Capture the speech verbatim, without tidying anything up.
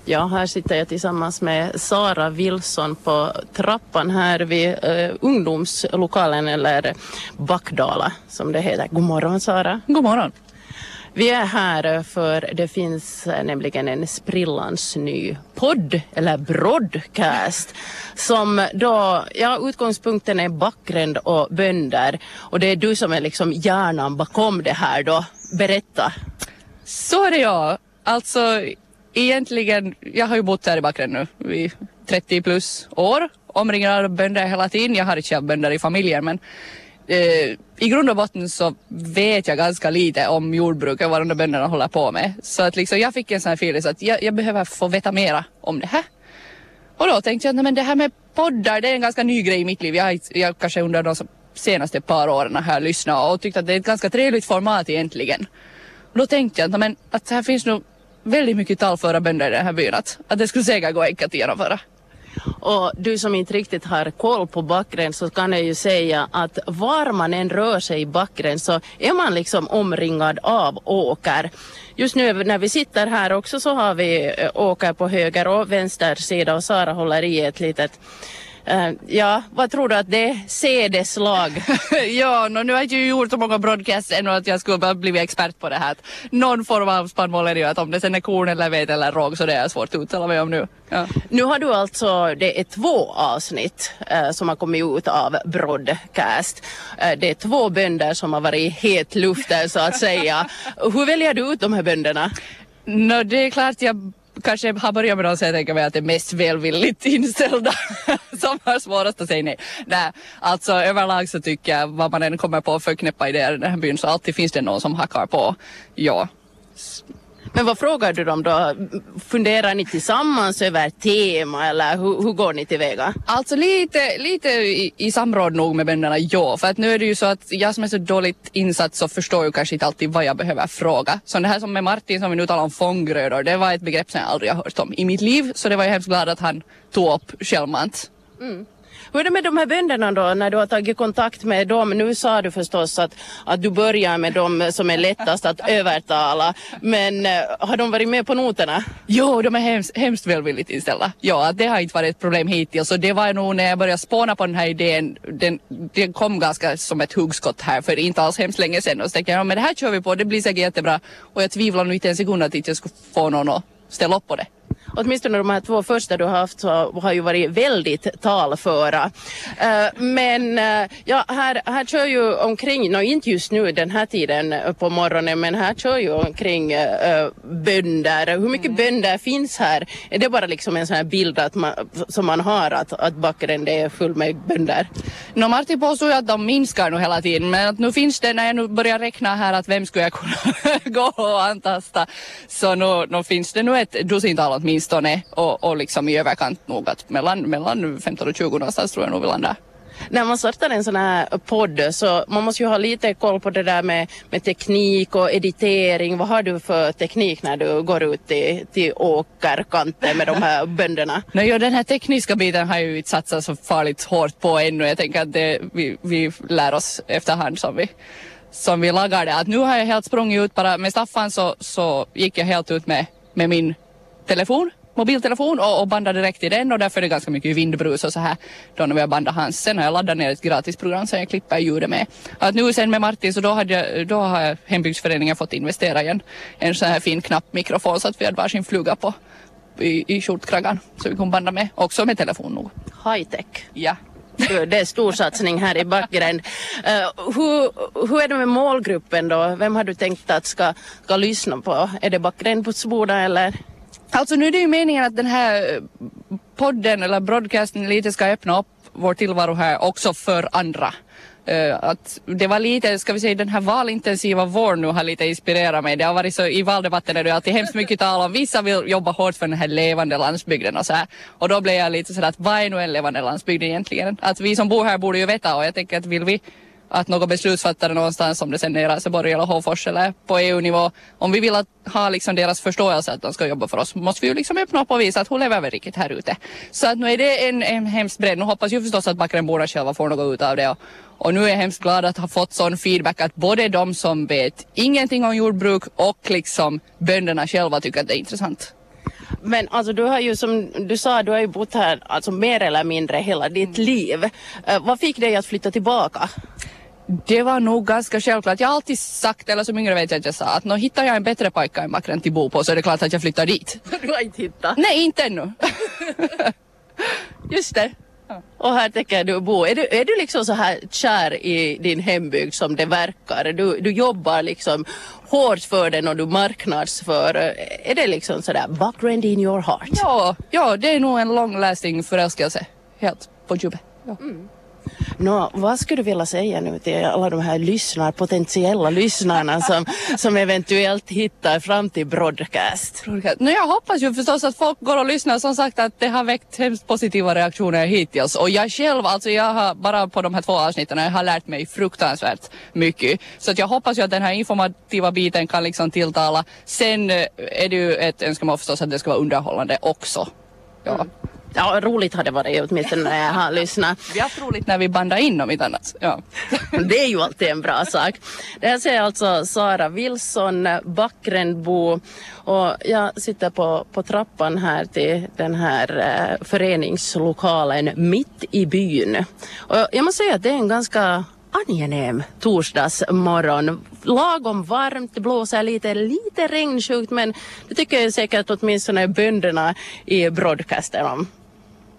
Ja, här sitter jag tillsammans med Sara Wilson på trappan här vid uh, ungdomslokalen eller Backdala som det heter. God morgon Sara. God morgon. Vi är här för det finns nämligen en sprillans ny podd eller broadcast som då, ja utgångspunkten är Backgränd och bönder och det är du som är liksom hjärnan bakom det här då. Berätta. Så är det jag. Alltså egentligen, jag har ju bott här i Backgränd nu i trettio plus år. Omringad av bönder hela tiden. Jag har inte själv bönder i familjen men eh, i grund och botten så vet jag ganska lite om jordbruket och vad de där bönderna håller på med. Så att liksom, jag fick en sån här feeling så att jag, jag behöver få veta mera om det här. Och då tänkte jag att nej, men det här med poddar det är en ganska ny grej i mitt liv. Jag, jag kanske under de senaste par åren har lyssnat och tyckt att det är ett ganska trevligt format egentligen. Och då tänkte jag att, men, att här finns nog väldigt mycket talföra bönder i den här byn. Att, att det skulle säkert gå enkelt att genomföra. Och du som inte riktigt har koll på Backgränd så kan jag ju säga att var man än rör sig i Backgränd så är man liksom omringad av åker. Just nu när vi sitter här också så har vi åker på höger och vänster sida och Sara håller i ett litet Uh, ja, vad tror du att det är sädeslag? ja, no, nu har jag ju gjort så många broadcasts ännu att jag skulle bara bli expert på det här. Någon form av spannmål är det ju att om det sen är korn eller vet eller råg så det är svårt att uttala mig om nu. Ja. Nu har du alltså, det är två avsnitt uh, som har kommit ut av broadcast. Uh, det är två bönder som har varit i het luften så att säga. Hur väljer du ut de här bönderna? No, det är klart jag kanske har börjat med att säga tänka mig att det är mest välvilligt inställda som har svårast att säga nej. Nej, alltså överlag så tycker jag vad man än kommer på för knäppa idéer i den här byn så alltid finns det någon som hackar på. Ja. Men vad frågar du dem då? Funderar ni tillsammans över tema eller hur, hur går ni tillväga? Alltså lite, lite i, i samråd nog med bönderna, ja. För att nu är det ju så att jag som är så dåligt insatt så förstår ju kanske inte alltid vad jag behöver fråga. Så det här som med Martin som vi nu talar om fånggrödor, det var ett begrepp som jag aldrig har hört om i mitt liv. Så det var jag hemskt glad att han tog upp självmant. Mm. Hur är det med de här bönderna då när du har tagit kontakt med dem? Nu sa du förstås att, att du börjar med dem som är lättast att övertala. Men uh, har de varit med på noterna? Jo, de är hemskt, hemskt välvilligt inställda. Ja, det har inte varit ett problem hittills. Så det var nog när jag började spåna på den här idén. Den, den kom ganska som ett hugskott här för inte alls hemskt länge sedan. Och så tänkte jag, ja, men det här kör vi på, det blir säkert jättebra. Och jag tvivlar nog inte en sekund att jag skulle få någon att ställa upp på det. Åtminstone de här två första du har haft så har ju varit väldigt talföra. Uh, men uh, ja, här, här kör ju omkring, no, inte just nu den här tiden på morgonen, men här kör ju omkring uh, bönder. Hur mycket mm. bönder finns här? Är det bara liksom en sån här bild att man, som man har att, att Backgränd är full med bönder? No, Martin påstår ju att de minskar nu hela tiden, men att nu finns det, när jag nu börjar räkna här att vem skulle jag kunna gå och antasta, så nu, nu finns det nu ett dussintal åtminstone. Och, och liksom i överkant nog att mellan, mellan femton och tjugo någonstans tror jag nog vi landar. När man startar en sån här podd så man måste ju ha lite koll på det där med, med teknik och editering. Vad har du för teknik när du går ut till, till åkerkanten med de här bönderna? Nej, ja, den här tekniska biten har ju inte satsat så farligt hårt på ännu. Jag tänker att det, vi, vi lär oss efterhand som vi, som vi lagar det. Att nu har jag helt sprungit ut bara med Staffan så, så gick jag helt ut med, med min telefon, mobiltelefon och, och bandade direkt i den och därför är det ganska mycket vindbrus och så här då när vi har bandat hans. Sen har jag laddat ner ett gratisprogram som jag klipper ljudet med. Att nu sen med Martin så då, hade jag, då har hembygdsföreningen fått investera i en, en sån här fin knappmikrofon så att vi hade varsin fluga på i, i skjortkraggan så vi kunde banda med också med telefon nog. High tech. Ja. Det är stor satsning här i Backgränd. Uh, hur, hur är det med målgruppen då? Vem har du tänkt att ska, ska lyssna på? Är det Backgrändbotsboda eller? Alltså nu är det ju meningen att den här podden eller broadcasten lite ska öppna upp vår tillvaro här också för andra. Uh, att det var lite, ska vi säga, den här valintensiva våren nu har lite inspirerat mig. Det har varit så, i valdebatten är det alltid hemskt mycket tal om vissa vill jobba hårt för den här levande landsbygden och så här. Och då blev jag lite sådär att vad är nu en levande landsbygd egentligen? Att vi som bor här borde ju veta och jag tänker att vill vi att något beslutsfattare någonstans som det sen är i Raseborg eller Hofors eller på E U-nivå, om vi vill att ha liksom deras förståelse att de ska jobba för oss, måste vi ju liksom öppna upp och visa att hon lever riktigt här ute. Så att nu är det en, en hemskt bredd. Nu hoppas jag förstås att Backgrändborna själva får något ut av det och, och nu är jag hemskt glad att ha fått sån feedback att både de som vet ingenting om jordbruk och liksom bönderna själva tycker att det är intressant. Men alltså du har ju som du sa, du har ju bott här alltså mer eller mindre hela ditt liv. Uh, vad fick dig att flytta tillbaka? Det var nog ganska självklart. Jag har alltid sagt, eller som yngre vet jag att jag sa, att nå hittar jag en bättre pojke än Makren till bo på så är det klart att jag flyttar dit. Du har inte hittat? Nej, inte ännu. Just det. Ja. Och här tänker du bo. Är du, är du liksom så här kär i din hembygd som det verkar? Du, du jobbar liksom hårt för den och du marknadsför. Är det liksom sådär Buckrandy in your heart? Ja, ja, det är nog en long lasting förälskelse. Helt på djupet. Ja. Mm. Nå, vad skulle du vilja säga nu till alla de här lyssnar, potentiella lyssnarna som, som eventuellt hittar fram till broadcast? broadcast. No, jag hoppas ju förstås att folk går och lyssnar. Som sagt att det har väckt hemskt positiva reaktioner hittills. Och jag själv, alltså jag har bara på de här två avsnitten, jag har lärt mig fruktansvärt mycket. Så att jag hoppas ju att den här informativa biten kan liksom tilltala. Sen är det ju ett önskemål förstås att det ska vara underhållande också. Ja. Mm. Ja, roligt har det varit åtminstone när jag har lyssnat. Vi har haft roligt när vi bandar in dem inte annat. Ja. Det är ju alltid en bra sak. Det här säger alltså Sara Wilson, Backrenbo, och jag sitter på, på trappan här till den här eh, föreningslokalen mitt i byn. Och jag måste säga att det är en ganska angenäm torsdagsmorgon. Lagom varmt, det blåser lite, lite regnsjukt, men det tycker jag säkert åtminstone bönderna i broadcasten om.